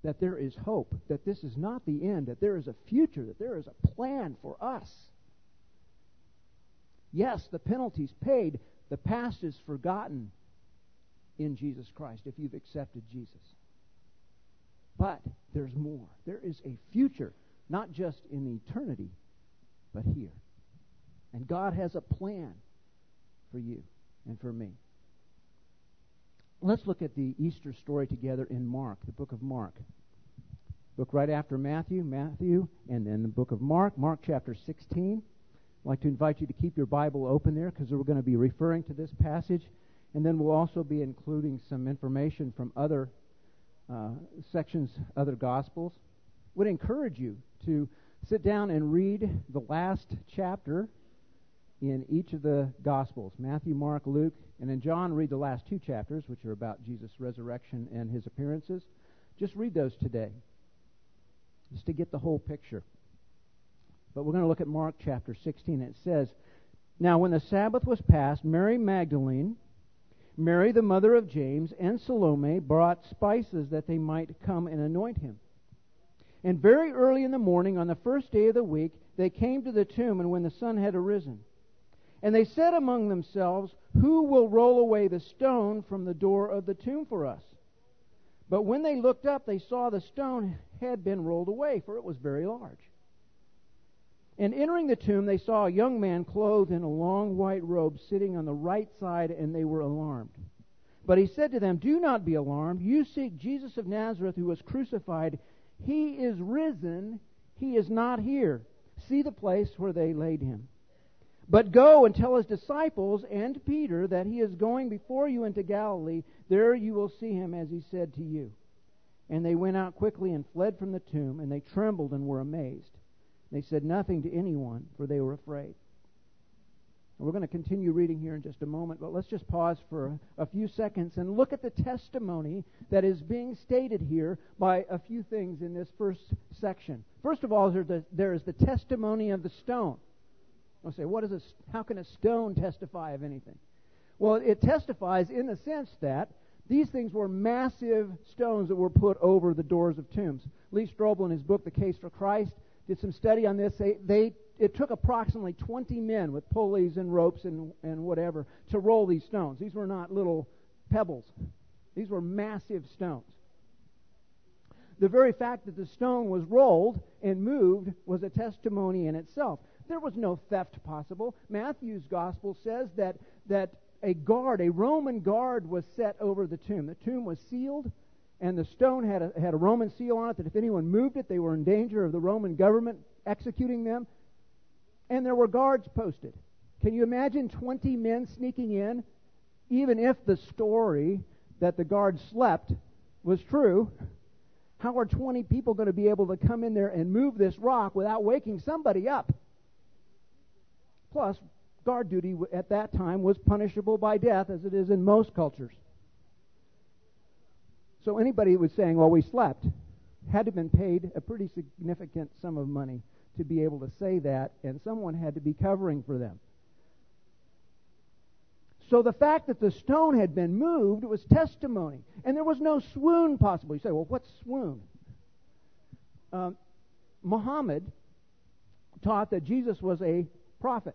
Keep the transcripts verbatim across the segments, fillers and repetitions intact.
that there is hope, that this is not the end, that there is a future, that there is a plan for us. Yes, the penalty's paid. The past is forgotten in Jesus Christ if you've accepted Jesus. But there's more. There is a future, not just in eternity, but here. And God has a plan for you and for me. Let's look at the Easter story together in Mark, the book of Mark. Book right after Matthew, Matthew, and then the book of Mark, Mark chapter sixteen. I'd like to invite you to keep your Bible open there because we're going to be referring to this passage. And then we'll also be including some information from other uh, sections, other Gospels. Would encourage you to sit down and read the last chapter in each of the Gospels, Matthew, Mark, Luke, and in John, read the last two chapters, which are about Jesus' resurrection and his appearances. Just read those today, just to get the whole picture. But we're going to look at Mark chapter sixteen. It says, "Now when the Sabbath was past, Mary Magdalene, Mary the mother of James, and Salome brought spices that they might come and anoint him. And very early in the morning, on the first day of the week, they came to the tomb, and when the sun had arisen. And they said among themselves, 'Who will roll away the stone from the door of the tomb for us?' But when they looked up, they saw the stone had been rolled away, for it was very large. And entering the tomb, they saw a young man clothed in a long white robe sitting on the right side, and they were alarmed. But he said to them, 'Do not be alarmed. You seek Jesus of Nazareth, who was crucified. He is risen. He is not here. See the place where they laid him. But go and tell his disciples and Peter that he is going before you into Galilee. There you will see him as he said to you.' And they went out quickly and fled from the tomb, and they trembled and were amazed. They said nothing to anyone, for they were afraid." We're going to continue reading here in just a moment, but let's just pause for a few seconds and look at the testimony that is being stated here by a few things in this first section. First of all, there is the testimony of the stone. I'll say, what is a, how can a stone testify of anything? Well, it testifies in the sense that these things were massive stones that were put over the doors of tombs. Lee Strobel, in his book, The Case for Christ, did some study on this. They, they it took approximately twenty men with pulleys and ropes and, and whatever to roll these stones. These were not little pebbles. These were massive stones. The very fact that the stone was rolled and moved was a testimony in itself. There was no theft possible. Matthew's gospel says that, that a guard, a Roman guard, was set over the tomb. The tomb was sealed, and the stone had a, had a Roman seal on it that if anyone moved it, they were in danger of the Roman government executing them. And there were guards posted. Can you imagine twenty men sneaking in? Even if the story that the guards slept was true, how are twenty people going to be able to come in there and move this rock without waking somebody up? Plus, guard duty at that time was punishable by death, as it is in most cultures. So anybody who was saying, well, we slept, had to have been paid a pretty significant sum of money to be able to say that, and someone had to be covering for them. So the fact that the stone had been moved was testimony. And there was no swoon possible. You say, well, what's swoon? Um, Muhammad taught that Jesus was a prophet.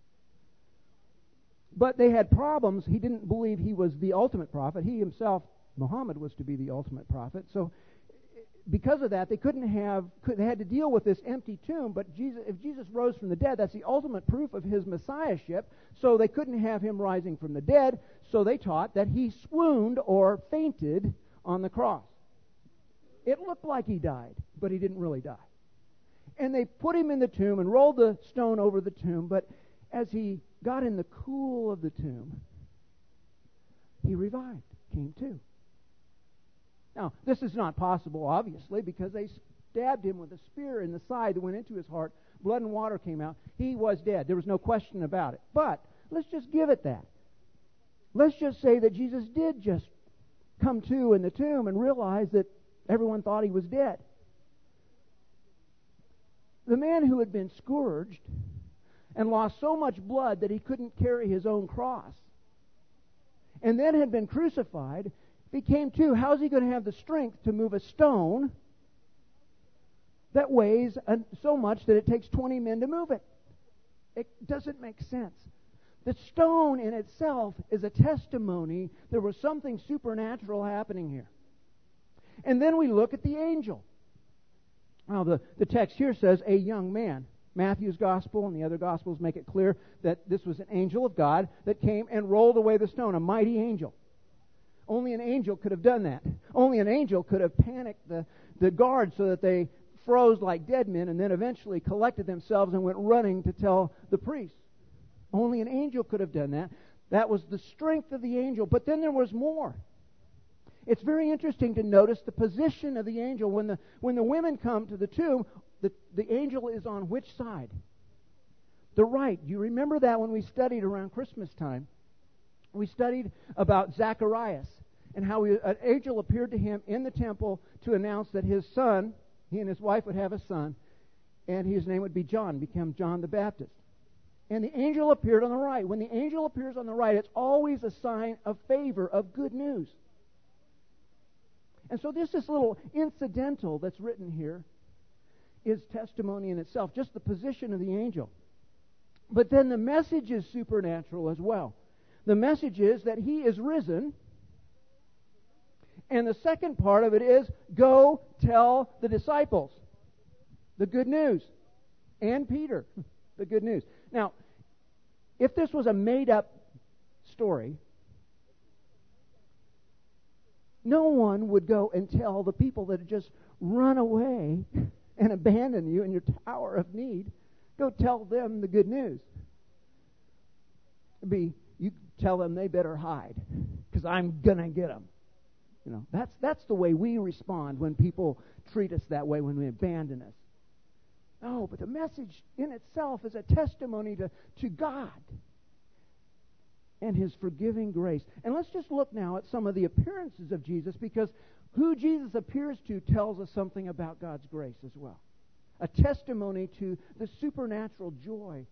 But they had problems. He didn't believe he was the ultimate prophet. He himself, Muhammad, was to be the ultimate prophet. So because of that, they couldn't have, could, they had to deal with this empty tomb. But Jesus, if Jesus rose from the dead, that's the ultimate proof of his messiahship. So they couldn't have him rising from the dead. So they taught that he swooned or fainted on the cross. It looked like he died, but he didn't really die. And they put him in the tomb and rolled the stone over the tomb. But as he got in the cool of the tomb, he revived, came to. Now, this is not possible, obviously, because they stabbed him with a spear in the side that went into his heart. Blood and water came out. He was dead. There was no question about it. But let's just give it that. Let's just say that Jesus did just come to in the tomb and realize that everyone thought he was dead. The man who had been scourged and lost so much blood that he couldn't carry his own cross, and then had been crucified, if he came to, how is he going to have the strength to move a stone that weighs so much that it takes twenty men to move it. It doesn't make sense. The stone in itself is a testimony there was something supernatural happening here. And then we look at the angel. Now, the, the text here says a young man. Matthew's gospel and the other gospels make it clear that this was an angel of God that came and rolled away the stone, a mighty angel. Only an angel could have done that. Only an angel could have panicked the, the guards so that they froze like dead men and then eventually collected themselves and went running to tell the priests. Only an angel could have done that. That was the strength of the angel. But then there was more. It's very interesting to notice the position of the angel. When the when the women come to the tomb, the, the angel is on which side? The right. Do you remember that when we studied around Christmas time? We studied about Zacharias and how he, an angel appeared to him in the temple to announce that his son, he and his wife would have a son, and his name would be John, become John the Baptist. And the angel appeared on the right. When the angel appears on the right, it's always a sign of favor, of good news. And so this, this little incidental that's written here is testimony in itself, just the position of the angel. But then the message is supernatural as well. The message is that he is risen. And the second part of it is, go tell the disciples the good news. And Peter, the good news. Now, if this was a made-up story, no one would go and tell the people that had just run away and abandoned you in your tower of need, go tell them the good news. It'd be, you tell them they better hide because I'm going to get them. You know, that's, that's the way we respond when people treat us that way, when they abandon us. No, but the message in itself is a testimony to, to God and His forgiving grace. And let's just look now at some of the appearances of Jesus, because who Jesus appears to tells us something about God's grace as well. A testimony to the supernatural joy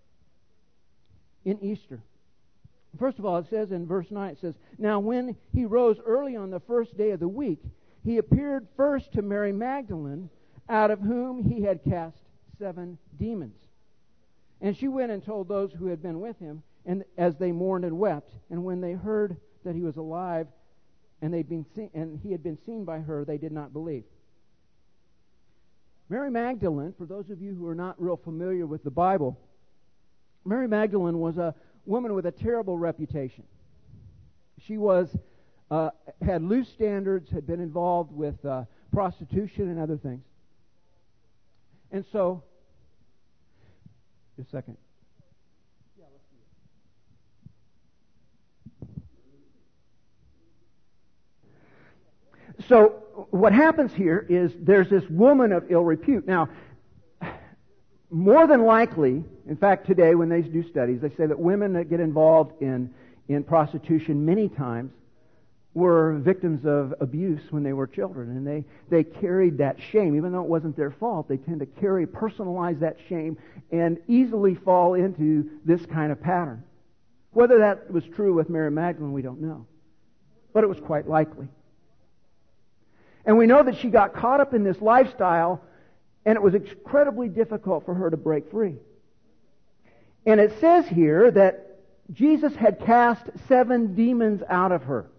in Easter. First of all, it says in verse nine, it says, now when he rose early on the first day of the week, he appeared first to Mary Magdalene, out of whom he had cast seven demons. And she went and told those who had been with him, and as they mourned and wept. And when they heard that he was alive, and they'd been seen, and he had been seen by her, they did not believe. Mary Magdalene, for those of you who are not real familiar with the Bible, Mary Magdalene was a woman with a terrible reputation. She was uh, had loose standards, had been involved with uh, prostitution and other things. And so, just a second. So what happens here is there's this woman of ill repute. Now, more than likely, in fact, today when they do studies, they say that women that get involved in, in prostitution many times were victims of abuse when they were children, and they, they carried that shame. Even though it wasn't their fault, they tend to carry, personalize that shame, and easily fall into this kind of pattern. Whether that was true with Mary Magdalene, we don't know. But it was quite likely. And we know that she got caught up in this lifestyle, and it was incredibly difficult for her to break free. And it says here that Jesus had cast seven demons out of her.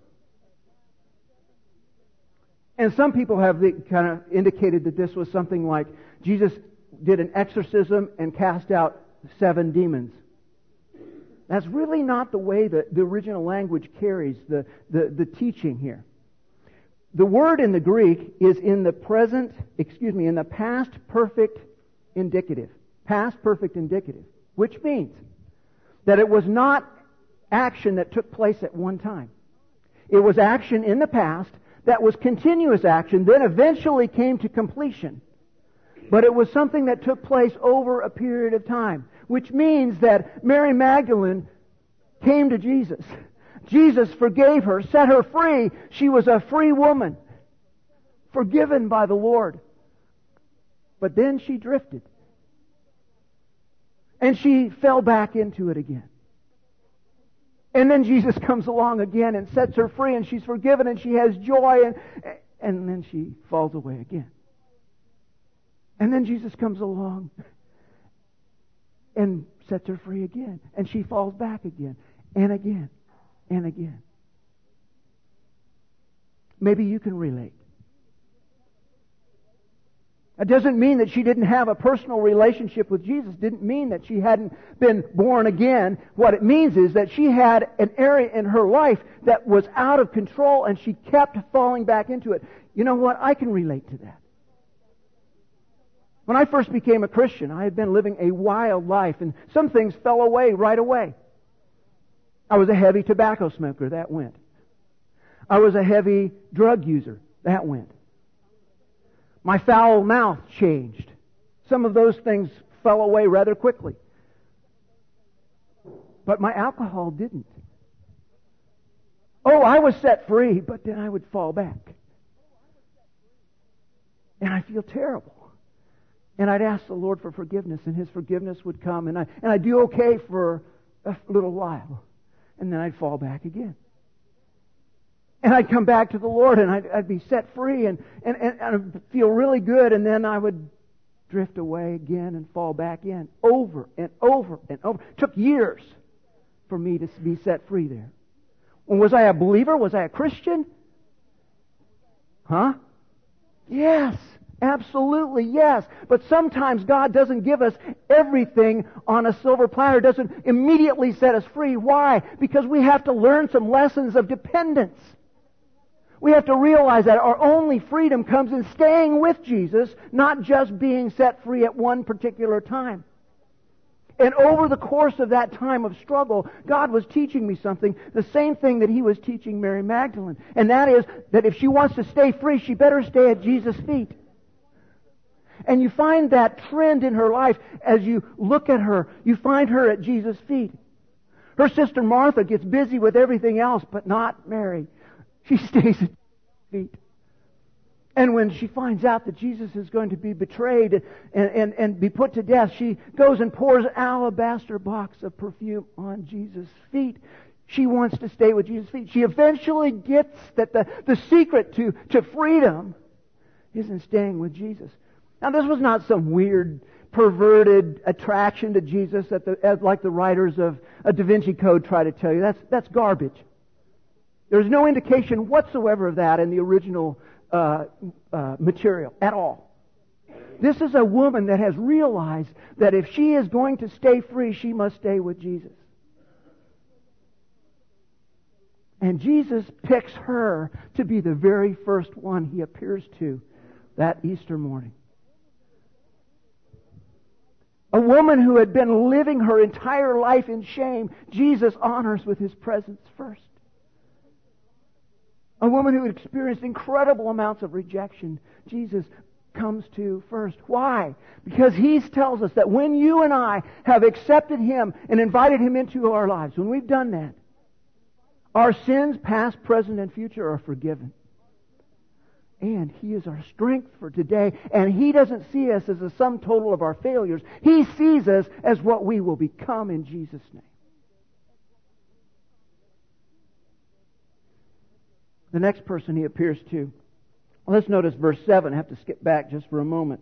And some people have kind of indicated that this was something like Jesus did an exorcism and cast out seven demons. That's really not the way that the original language carries the, the, the teaching here. The word in the Greek is in the present, excuse me, in the past perfect indicative. Past perfect indicative. Which means that it was not action that took place at one time. It was action in the past that was continuous action, then eventually came to completion. But it was something that took place over a period of time. Which means that Mary Magdalene came to Jesus. Jesus forgave her, set her free. She was a free woman, forgiven by the Lord. But then she drifted. And she fell back into it again. And then Jesus comes along again and sets her free, and she's forgiven, and she has joy, and, and then she falls away again. And then Jesus comes along and sets her free again. And she falls back again and again and again. Maybe you can relate. It doesn't mean that she didn't have a personal relationship with Jesus. It didn't mean that she hadn't been born again. What it means is that she had an area in her life that was out of control and she kept falling back into it. You know what? I can relate to that. When I first became a Christian, I had been living a wild life and some things fell away right away. I was a heavy tobacco smoker. That went. I was a heavy drug user. That went. My foul mouth changed. Some of those things fell away rather quickly. But my alcohol didn't. Oh, I was set free, but then I would fall back. And I feel terrible. And I'd ask the Lord for forgiveness, and His forgiveness would come, and, I, and I'd do okay for a little while. And then I'd fall back again. And I'd come back to the Lord and I'd, I'd be set free and, and, and I'd feel really good, and then I would drift away again and fall back in over and over and over. It took years for me to be set free there. Well, was I a believer? Was I a Christian? Huh? Yes. Absolutely, yes. But sometimes God doesn't give us everything on a silver platter, doesn't immediately set us free. Why? Because we have to learn some lessons of dependence. We have to realize that our only freedom comes in staying with Jesus, not just being set free at one particular time. And over the course of that time of struggle, God was teaching me something, the same thing that He was teaching Mary Magdalene. And that is that if she wants to stay free, she better stay at Jesus' feet. And you find that trend in her life as you look at her. You find her at Jesus' feet. Her sister Martha gets busy with everything else, but not Mary. She stays at Jesus' feet. And when she finds out that Jesus is going to be betrayed and, and, and be put to death, she goes and pours an alabaster box of perfume on Jesus' feet. She wants to stay with Jesus' feet. She eventually gets that the, the secret to, to freedom is in staying with Jesus. Now, this was not some weird, perverted attraction to Jesus that the, as like the writers of a Da Vinci Code try to tell you. That's, that's garbage. There's no indication whatsoever of that in the original uh, uh, material at all. This is a woman that has realized that if she is going to stay free, she must stay with Jesus. And Jesus picks her to be the very first one He appears to that Easter morning. A woman who had been living her entire life in shame, Jesus honors with His presence first. A woman who had experienced incredible amounts of rejection, Jesus comes to first. Why? Because He tells us that when you and I have accepted Him and invited Him into our lives, when we've done that, our sins, past, present, and future, are forgiven. And He is our strength for today. And He doesn't see us as a sum total of our failures. He sees us as what we will become in Jesus' name. The next person He appears to. Let's notice verse seven. I have to skip back just for a moment.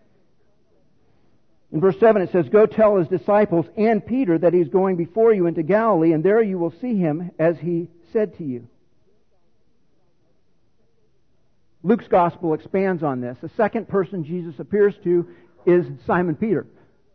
In verse seven it says, "Go tell His disciples and Peter that He's going before you into Galilee, and there you will see Him as He said to you." Luke's Gospel expands on this. The second person Jesus appears to is Simon Peter.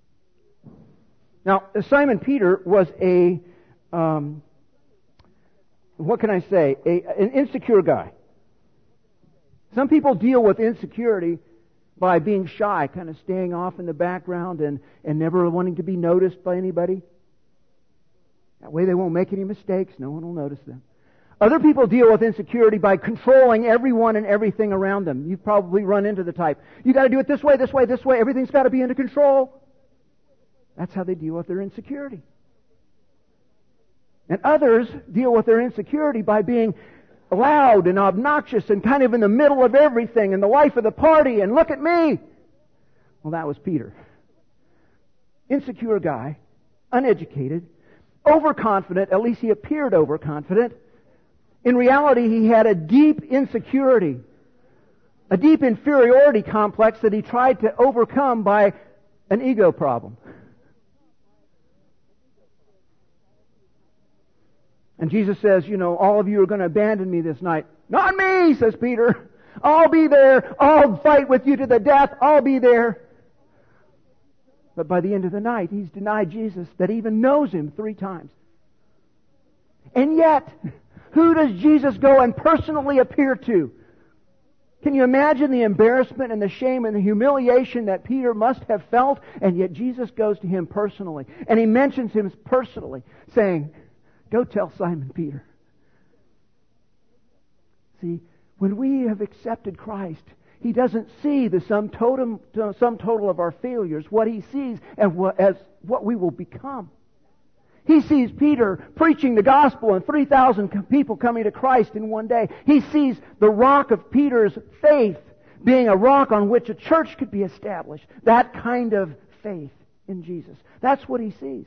Now, Simon Peter was a, um, what can I say, a, an insecure guy. Some people deal with insecurity by being shy, kind of staying off in the background and, and never wanting to be noticed by anybody. That way they won't make any mistakes. No one will notice them. Other people deal with insecurity by controlling everyone and everything around them. You've probably run into the type. You got to do it this way, this way, this way. Everything's got to be under control. That's how they deal with their insecurity. And others deal with their insecurity by being loud and obnoxious and kind of in the middle of everything and the life of the party and look at me. Well, that was Peter. Insecure guy, uneducated, overconfident. At least he appeared overconfident. In reality, he had a deep insecurity A deep inferiority complex that he tried to overcome by an ego problem. And Jesus says, you know, all of you are going to abandon me this night. Not me, says Peter. I'll be there. I'll fight with you to the death. I'll be there. But by the end of the night, he's denied Jesus that even knows him three times. And yet, who does Jesus go and personally appear to? Can you imagine the embarrassment and the shame and the humiliation that Peter must have felt? And yet Jesus goes to him personally. And he mentions him personally, saying, go tell Simon Peter. See, when we have accepted Christ, He doesn't see the sum total, sum total of our failures, what He sees as what, as what we will become. He sees Peter preaching the gospel and three thousand people coming to Christ in one day. He sees the rock of Peter's faith being a rock on which a church could be established. That kind of faith in Jesus. That's what he sees.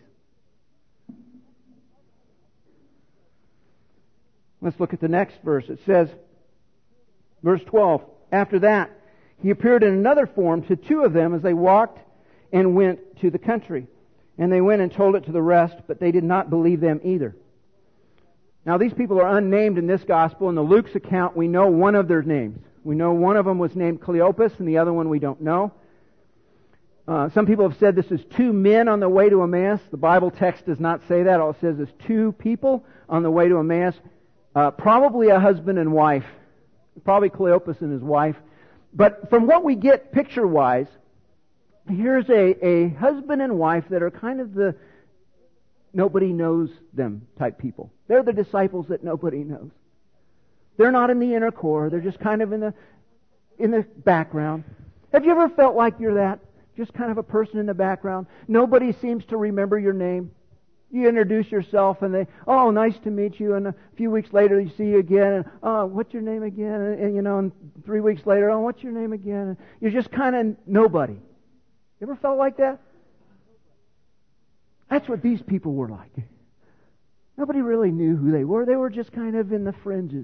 Let's look at the next verse. It says, verse twelve, after that, he appeared in another form to two of them as they walked and went to the country. And they went and told it to the rest, but they did not believe them either. Now, these people are unnamed in this gospel. In the Luke's account, we know one of their names. We know one of them was named Cleopas, and the other one we don't know. Uh, some people have said this is two men on the way to Emmaus. The Bible text does not say that. All it says is two people on the way to Emmaus. Uh, probably a husband and wife. Probably Cleopas and his wife. But from what we get picture-wise, here's a, a husband and wife that are kind of the nobody knows them type people. They're the disciples that nobody knows. They're not in the inner core. They're just kind of in the in the background. Have you ever felt like you're that? Just kind of a person in the background. Nobody seems to remember your name. You introduce yourself and they, oh, nice to meet you. And a few weeks later you see you again. And, oh, what's your name again? And, and you know, and three weeks later, oh, what's your name again? And you're just kind of nobody. You ever felt like that? That's what these people were like. Nobody really knew who they were. They were just kind of in the fringes.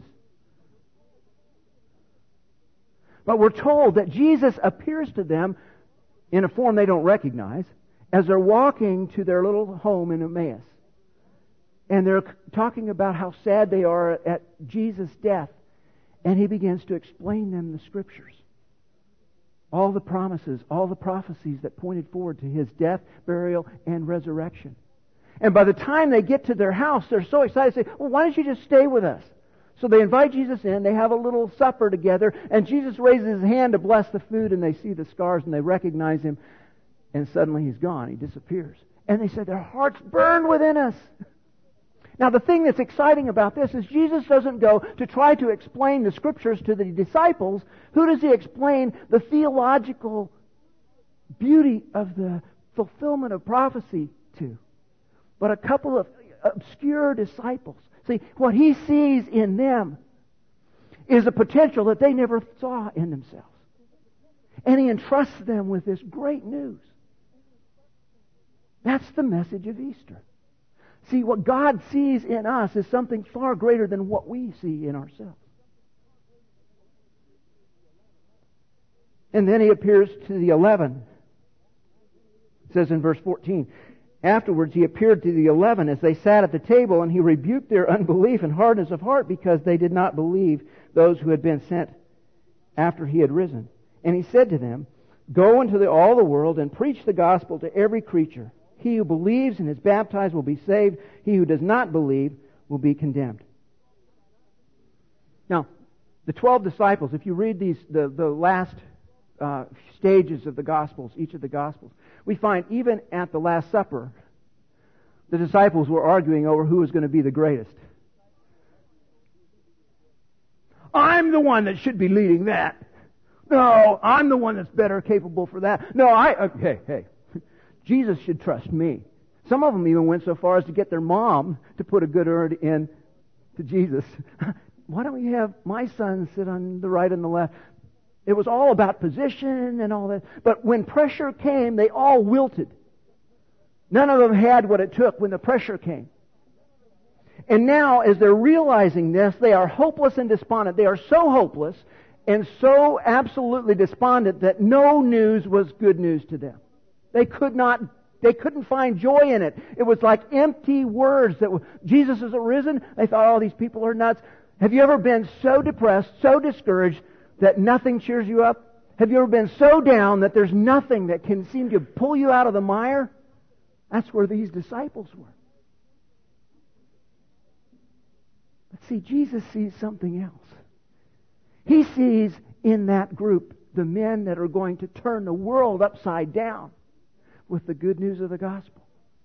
But we're told that Jesus appears to them in a form they don't recognize as they're walking to their little home in Emmaus. And they're talking about how sad they are at Jesus' death. And He begins to explain them the Scriptures. All the promises, all the prophecies that pointed forward to His death, burial, and resurrection. And by the time they get to their house, they're so excited. They say, well, why don't you just stay with us? So they invite Jesus in. They have a little supper together. And Jesus raises His hand to bless the food. And they see the scars and they recognize Him. And suddenly He's gone. He disappears. And they said, their hearts burn within us. Now, the thing that's exciting about this is Jesus doesn't go to try to explain the Scriptures to the disciples. Who does He explain the theological beauty of the fulfillment of prophecy to? But a couple of obscure disciples. See, what He sees in them is a potential that they never saw in themselves. And He entrusts them with this great news. That's the message of Easter. See, what God sees in us is something far greater than what we see in ourselves. And then He appears to the eleven. It says in verse fourteen, afterwards He appeared to the eleven as they sat at the table, and He rebuked their unbelief and hardness of heart because they did not believe those who had been sent after He had risen. And He said to them, go into the, all the world and preach the gospel to every creature. He who believes and is baptized will be saved. He who does not believe will be condemned. Now, the twelve disciples, if you read these, the, the last uh, stages of the Gospels, each of the Gospels, we find even at the Last Supper, the disciples were arguing over who was going to be the greatest. I'm the one that should be leading that. No, I'm the one that's better capable for that. No, I, okay, hey. Jesus should trust me. Some of them even went so far as to get their mom to put a good word in to Jesus. Why don't we have my son sit on the right and the left? It was all about position and all that. But when pressure came, they all wilted. None of them had what it took when the pressure came. And now, as they're realizing this, they are hopeless and despondent. They are so hopeless and so absolutely despondent that no news was good news to them. They could not, they couldn't find joy in it. It was like empty words that Jesus is arisen. They thought, oh, these people are nuts. Have you ever been so depressed, so discouraged that nothing cheers you up? Have you ever been so down that there's nothing that can seem to pull you out of the mire? That's where these disciples were. But see, Jesus sees something else. He sees in that group the men that are going to turn the world upside down with the good news of the gospel.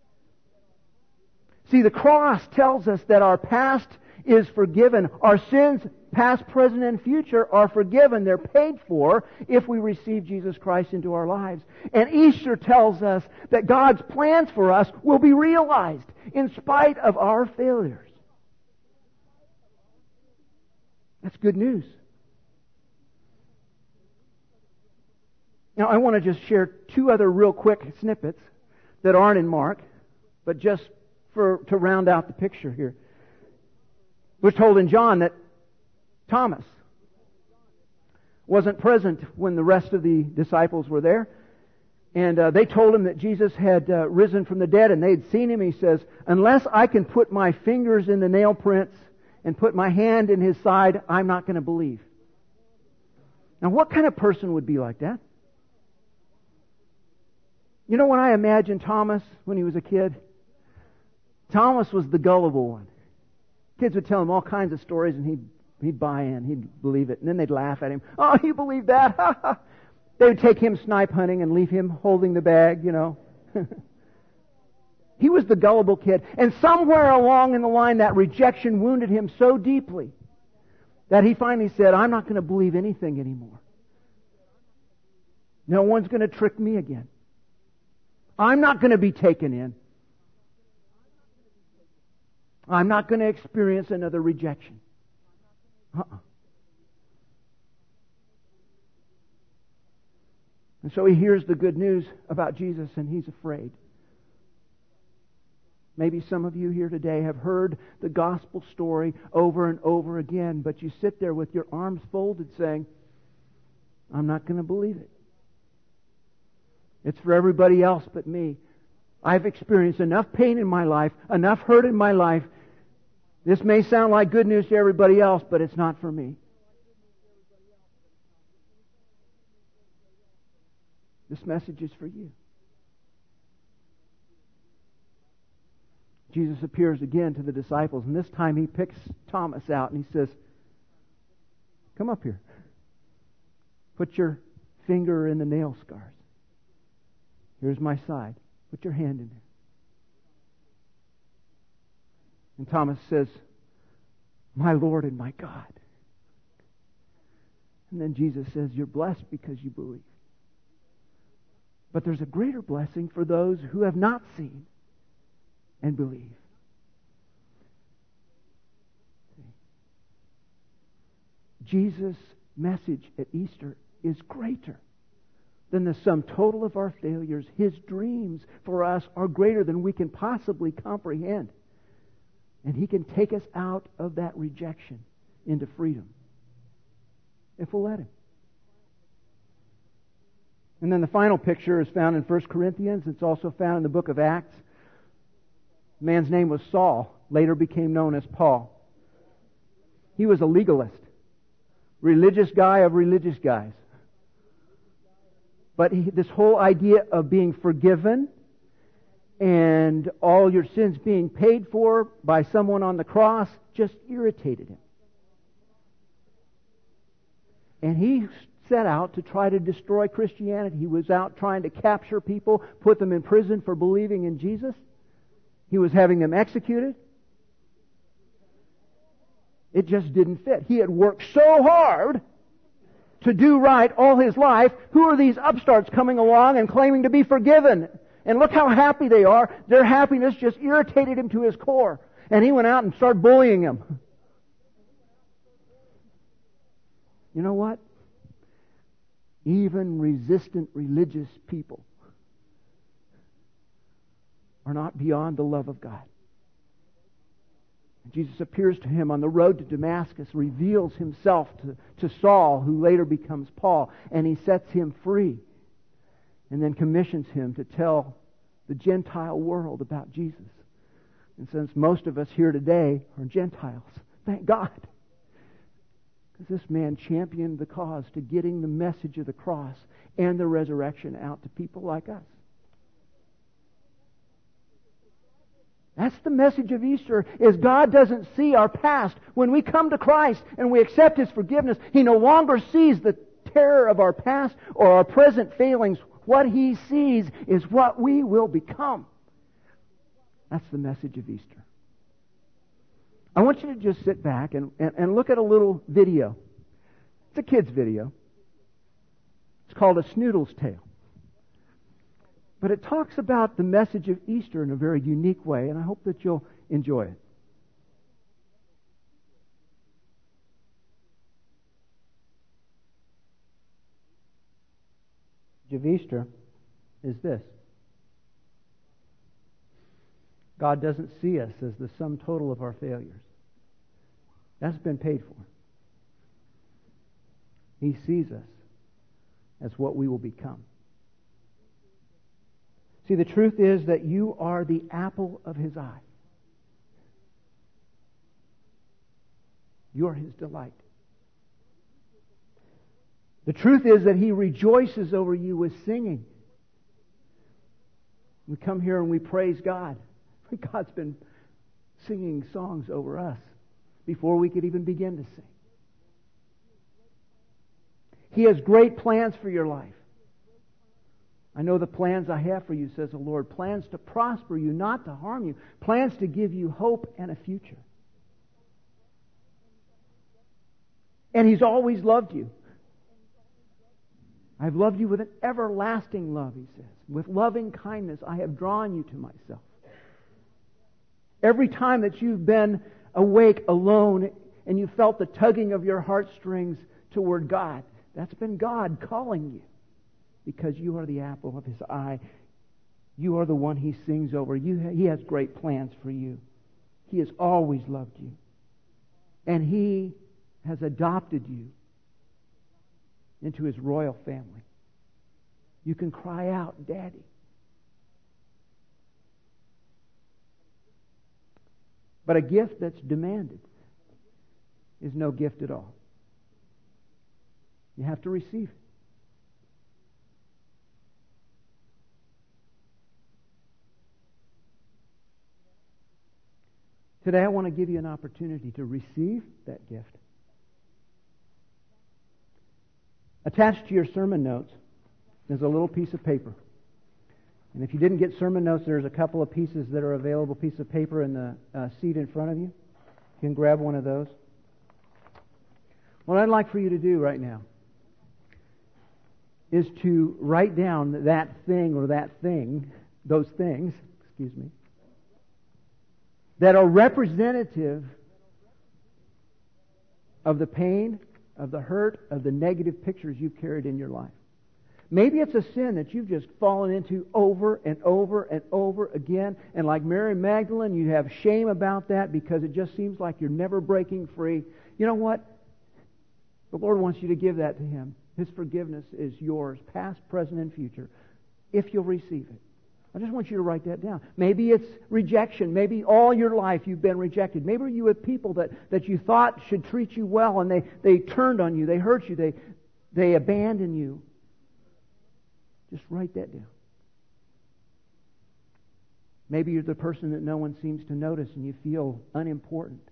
See, the cross tells us that our past is forgiven. Our sins, past, present, and future, are forgiven. They're paid for if we receive Jesus Christ into our lives. And Easter tells us that God's plans for us will be realized in spite of our failures. That's good news. Now, I want to just share two other real quick snippets that aren't in Mark, but just for to round out the picture here. We're told in John that Thomas wasn't present when the rest of the disciples were there. And uh, they told him that Jesus had uh, risen from the dead, and they'd seen him. He says, unless I can put my fingers in the nail prints and put my hand in His side, I'm not going to believe. Now, what kind of person would be like that? You know, when I imagine Thomas when he was a kid, Thomas was the gullible one. Kids would tell him all kinds of stories, and he'd, he'd buy in. He'd believe it. And then they'd laugh at him. Oh, you believe that? They would take him snipe hunting and leave him holding the bag, you know. He was the gullible kid. And somewhere along in the line, that rejection wounded him so deeply that he finally said, I'm not going to believe anything anymore. No one's going to trick me again. I'm not going to be taken in. I'm not going to experience another rejection. Uh-uh. And so he hears the good news about Jesus and he's afraid. Maybe some of you here today have heard the gospel story over and over again, but you sit there with your arms folded saying, I'm not going to believe it. It's for everybody else but me. I've experienced enough pain in my life, enough hurt in my life. This may sound like good news to everybody else, but it's not for me. This message is for you. Jesus appears again to the disciples, and this time He picks Thomas out and He says, come up here. Put your finger in the nail scars. Here's my side. Put your hand in there. And Thomas says, my Lord and my God. And then Jesus says, you're blessed because you believe. But there's a greater blessing for those who have not seen and believe. Jesus' message at Easter is greater than the sum total of our failures. His dreams for us are greater than we can possibly comprehend. And He can take us out of that rejection into freedom if we'll let Him. And then the final picture is found in First Corinthians. It's also found in the book of Acts. The man's name was Saul, later became known as Paul. He was a legalist, religious guy of religious guys. But he, this whole idea of being forgiven and all your sins being paid for by someone on the cross just irritated him. And he set out to try to destroy Christianity. He was out trying to capture people, put them in prison for believing in Jesus. He was having them executed. It just didn't fit. He had worked so hard to do right all his life. Who are these upstarts coming along and claiming to be forgiven? And look how happy they are. Their happiness just irritated him to his core. And he went out and started bullying them. You know what? Even resistant religious people are not beyond the love of God. Jesus appears to him on the road to Damascus, reveals himself to, to Saul, who later becomes Paul, and he sets him free, and then commissions him to tell the Gentile world about Jesus. And since most of us here today are Gentiles, thank God, because this man championed the cause to getting the message of the cross and the resurrection out to people like us. That's the message of Easter, is God doesn't see our past. When we come to Christ and we accept His forgiveness, He no longer sees the terror of our past or our present failings. What He sees is what we will become. That's the message of Easter. I want you to just sit back and, and, and look at a little video. It's a kid's video. It's called A Snoodle's Tale. But it talks about the message of Easter in a very unique way, and I hope that you'll enjoy it. The message of Easter is this: God doesn't see us as the sum total of our failures. That's been paid for. He sees us as what we will become. See, the truth is that you are the apple of His eye. You are His delight. The truth is that He rejoices over you with singing. We come here and we praise God. God's been singing songs over us before we could even begin to sing. He has great plans for your life. I know the plans I have for you, says the Lord. Plans to prosper you, not to harm you. Plans to give you hope and a future. And He's always loved you. I've loved you with an everlasting love, He says. With loving kindness I have drawn you to myself. Every time that you've been awake alone and you felt the tugging of your heartstrings toward God, that's been God calling you. Because you are the apple of His eye. You are the one He sings over. You, He has great plans for you. He has always loved you. And He has adopted you into His royal family. You can cry out, Daddy. But a gift that's demanded is no gift at all. You have to receive it. Today I want to give you an opportunity to receive that gift. Attached to your sermon notes is a little piece of paper. And if you didn't get sermon notes, there's a couple of pieces that are available, piece of paper in the uh, seat in front of you. You can grab one of those. What I'd like for you to do right now is to write down that thing or that thing, those things, excuse me, that are representative of the pain, of the hurt, of the negative pictures you've carried in your life. Maybe it's a sin that you've just fallen into over and over and over again. And like Mary Magdalene, you have shame about that because it just seems like you're never breaking free. You know what? The Lord wants you to give that to Him. His forgiveness is yours, past, present, and future, if you'll receive it. I just want you to write that down. Maybe it's rejection. Maybe all your life you've been rejected. Maybe you with people that, that you thought should treat you well and they, they turned on you, they hurt you, they, they abandoned you. Just write that down. Maybe you're the person that no one seems to notice and you feel unimportant.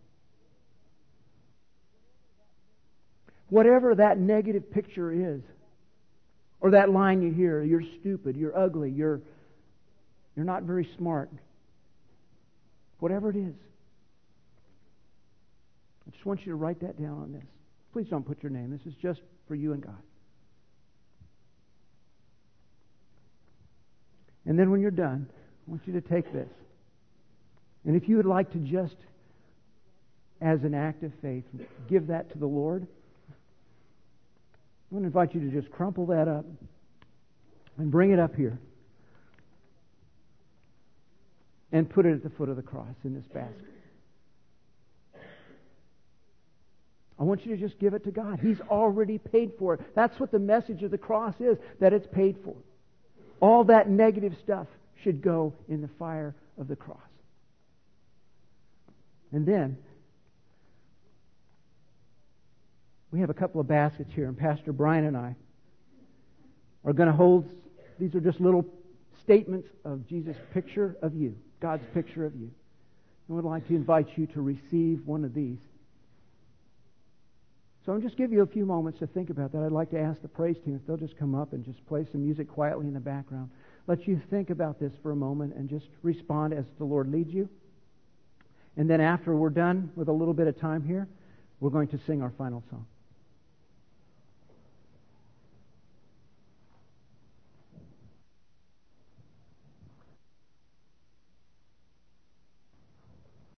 Whatever that negative picture is, or that line you hear, you're stupid, you're ugly, you're You're not very smart. Whatever it is. I just want you to write that down on this. Please don't put your name. This is just for you and God. And then when you're done, I want you to take this. And if you would like to just, as an act of faith, give that to the Lord, I want to invite you to just crumple that up and bring it up here. And put it at the foot of the cross in this basket. I want you to just give it to God. He's already paid for it. That's what the message of the cross is, that it's paid for. All that negative stuff should go in the fire of the cross. And then, we have a couple of baskets here, and Pastor Brian and I are going to hold, these are just little statements of Jesus' picture of you, God's picture of you. I would like to invite you to receive one of these. So I'll just give you a few moments to think about that. I'd like to ask the praise team if they'll just come up and just play some music quietly in the background. Let you think about this for a moment and just respond as the Lord leads you. And then after we're done with a little bit of time here, we're going to sing our final song.